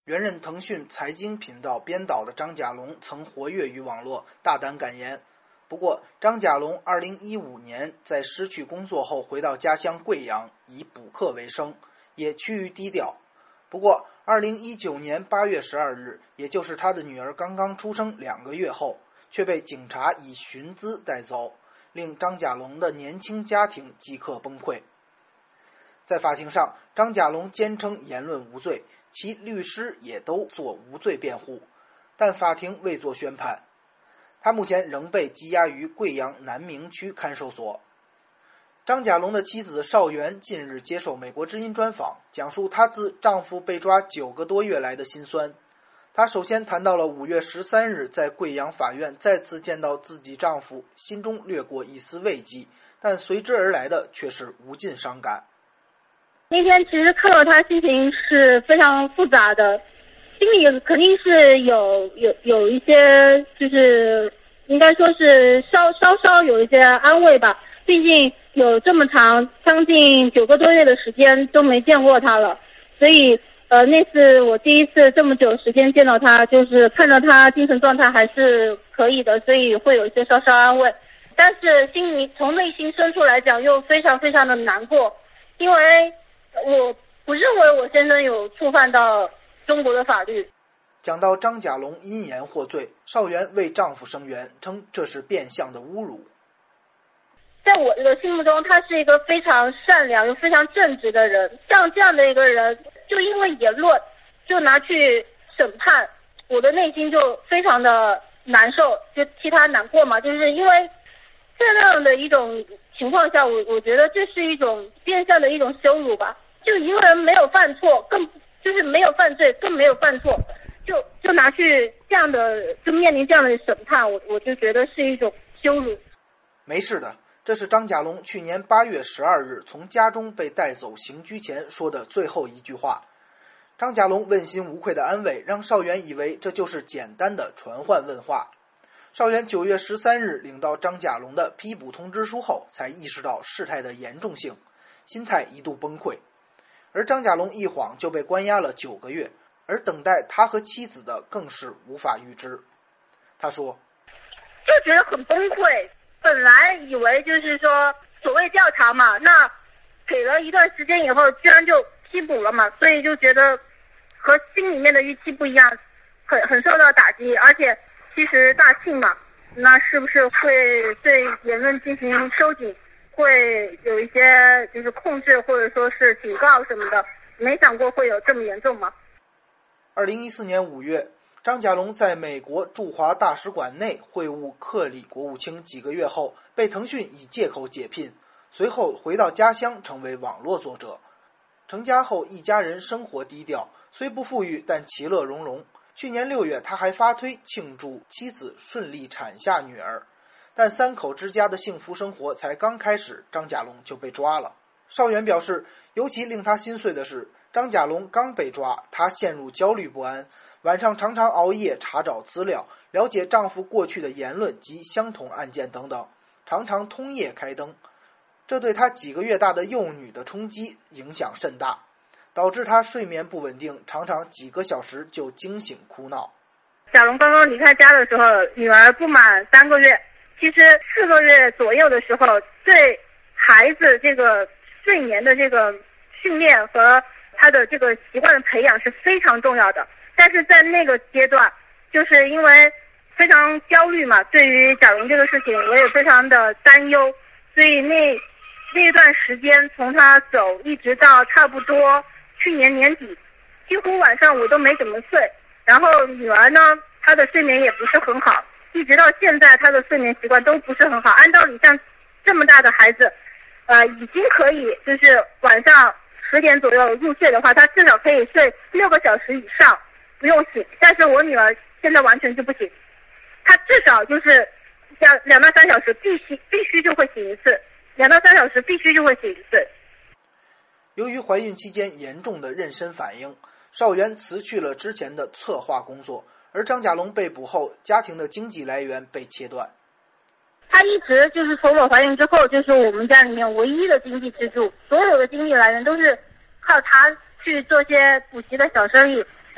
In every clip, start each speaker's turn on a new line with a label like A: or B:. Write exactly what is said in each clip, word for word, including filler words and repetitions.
A: 原任腾讯财经频道编导的张甲龙曾活跃于网络，大胆敢言。不过，张甲龙二零一五年在失去工作后回到家乡贵阳，以补课为生，也趋于低调。不过，二零一九年八月十二日，也就是他的女儿刚刚出生两个月后，却被警察以寻资带走，令张甲龙的年轻家庭即刻崩溃。在法庭上，张甲龙坚称言论无罪，其律师也都做无罪辩护，但法庭未作宣判。他目前仍被羁押于贵阳南明区看守所。张甲龙的妻子邵媛近日接受美国之音专访，讲述她自丈夫被抓九个多月来的辛酸。她首先谈到了五月十三日在贵阳法院再次见到自己丈夫，心中掠过一丝慰藉，但随之而来的却是无尽伤感。
B: 那天其实看到他心情是非常复杂的，心里肯定是有有有一些，就是应该说是稍稍稍有一些安慰吧，毕竟有这么长将近九个多月的时间都没见过他了，所以呃那次我第一次这么久时间见到他，就是看到他精神状态还是可以的，所以会有一些稍稍安慰，但是心里从内心深处来讲又非常非常的难过，因为我不认为我先生有触犯到中国的法律。
A: 讲到张甲龙因言获罪，邵媛为丈夫声援，称这是变相的侮辱。
B: 在我的心目中，他是一个非常善良又非常正直的人，像这样的一个人，就因为言论就拿去审判，我的内心就非常的难受，就替他难过嘛，就是因为在那样的一种情况下，我我觉得这是一种变相的一种羞辱吧。就一个人没有犯错，更就是没有犯罪，更没有犯错，就就拿去这样的，就面临这样的审判，我我就觉得是一种羞辱。
A: 没事的，这是张甲龙去年八月十二日从家中被带走刑拘前说的最后一句话。张甲龙问心无愧的安慰，让邵媛以为这就是简单的传唤问话。邵媛九月十三日领到张甲龙的批捕通知书后，才意识到事态的严重性，心态一度崩溃。而张甲龙一晃就被关押了九个月，而等待他和妻子的更是无法预知。他说：“
B: 就觉得很崩溃，本来以为就是说所谓调查嘛，那给了一段时间以后，居然就批捕了嘛，所以就觉得和心里面的预期不一样，很很受到打击，而且。”其实大庆嘛，那是不是会对言论进行收紧，会有一些就是控制或者说是警告什么的，没想过会有这么严重吗？
A: 二零一四年五月，张甲龙在美国驻华大使馆内会晤克里国务卿几个月后，被腾讯以借口解聘，随后回到家乡成为网络作者。成家后一家人生活低调，虽不富裕但其乐融融。去年六月，他还发推庆祝妻子顺利产下女儿，但三口之家的幸福生活才刚开始，张甲龙就被抓了。邵媛表示，尤其令他心碎的是，张甲龙刚被抓，他陷入焦虑不安，晚上常常熬夜查找资料，了解丈夫过去的言论及相同案件等等，常常通夜开灯，这对他几个月大的幼女的冲击影响甚大，导致他睡眠不稳定，常常几个小时就惊醒哭闹。
B: 小龙刚刚离开家的时候，女儿不满三个月，其实四个月左右的时候，对孩子这个睡眠的这个训练和他的这个习惯的培养是非常重要的。但是在那个阶段，就是因为非常焦虑嘛，对于贾龙这个事情，我也非常的担忧，所以那那一段时间，从他走一直到差不多去年年底，几乎晚上我都没怎么睡。然后女儿呢，她的睡眠也不是很好，一直到现在她的睡眠习惯都不是很好。按道理像这么大的孩子，呃，已经可以就是晚上十点左右入睡的话，她至少可以睡六个小时以上不用醒。但是我女儿现在完全就不行，她至少就是两两到三小时必须必须就会醒一次，两到三小时必须就会醒一次。
A: 由于怀孕期间严重的妊娠反应，邵媛辞去了之前的策划工作，而张甲龙被捕后，家庭的经济来源被切断。
B: 他一直就是从我怀孕之后，就是我们家里面唯一的经济支柱，所有的经济来源都是靠他去做些补习的小生意，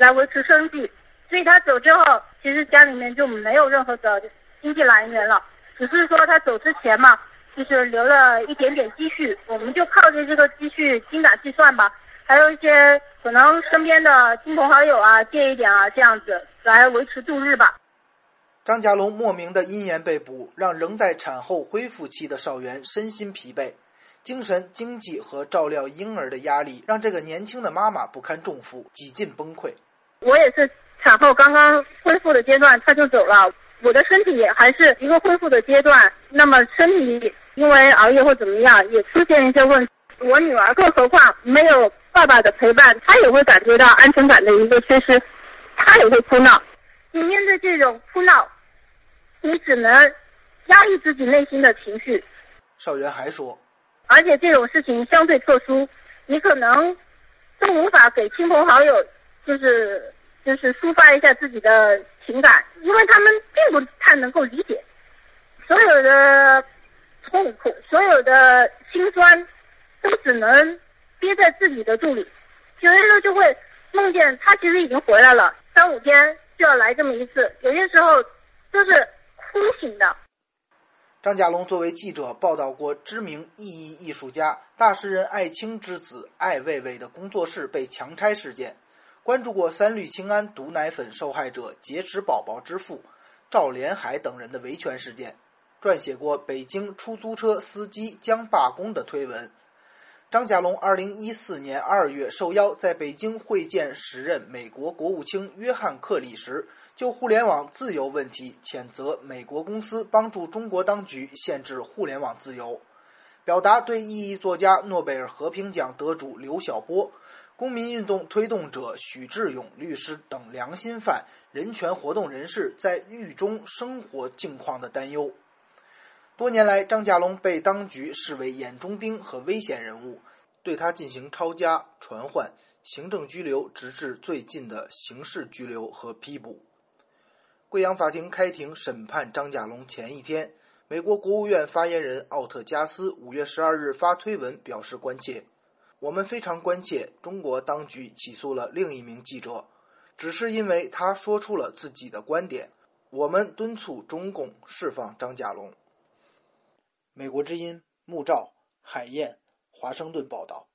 B: 来维持生计。所以他走之后，其实家里面就没有任何的经济来源了，只是说他走之前嘛，就是留了一点点积蓄，我们就靠着这个积蓄精打细算吧，还有一些可能身边的亲朋好友啊借一点啊，这样子来维持度日吧。
A: 张家龙莫名的因言被捕，让仍在产后恢复期的邵元身心疲惫，精神、经济和照料婴儿的压力让这个年轻的妈妈不堪重负，几近崩溃。
B: 我也是产后刚刚恢复的阶段，他就走了，我的身体也还是一个恢复的阶段，那么身体因为熬夜或怎么样也出现一些问题。我女儿更何况没有爸爸的陪伴，她也会感觉到安全感的一个缺失，她也会哭闹。你面对这种哭闹，你只能压抑自己内心的情绪。
A: 邵元还说，
B: 而且这种事情相对特殊，你可能都无法给亲朋好友就是就是抒发一下自己的情感，因为他们并不太能够理解所有的痛苦，所有的心酸都只能憋在自己的肚里。有些时候就会梦见他其实已经回来了，三五天就要来这么一次，有些时候都是哭醒的。
A: 张家龙作为记者报道过知名艺艺艺术家大诗人艾青之子艾未未的工作室被强拆事件，关注过三氯氰胺毒奶粉受害者劫持宝宝之父赵连海等人的维权事件，撰写过北京出租车司机将罢工的推文。张家龙二零一四年二月受邀在北京会见时任美国国务卿约翰克里时，就互联网自由问题谴责美国公司帮助中国当局限制互联网自由，表达对异议作家诺贝尔和平奖得主刘晓波、公民运动推动者许志勇律师等良心犯、人权活动人士在狱中生活境况的担忧。多年来，张家龙被当局视为眼中钉和危险人物，对他进行抄家、传唤、行政拘留，直至最近的刑事拘留和批捕。贵阳法庭开庭审判张家龙前一天，美国国务院发言人奥特加斯五月十二日发推文表示关切，我们非常关切中国当局起诉了另一名记者，只是因为他说出了自己的观点，我们敦促中共释放张家龙。美国之音穆兆、海燕华盛顿报道。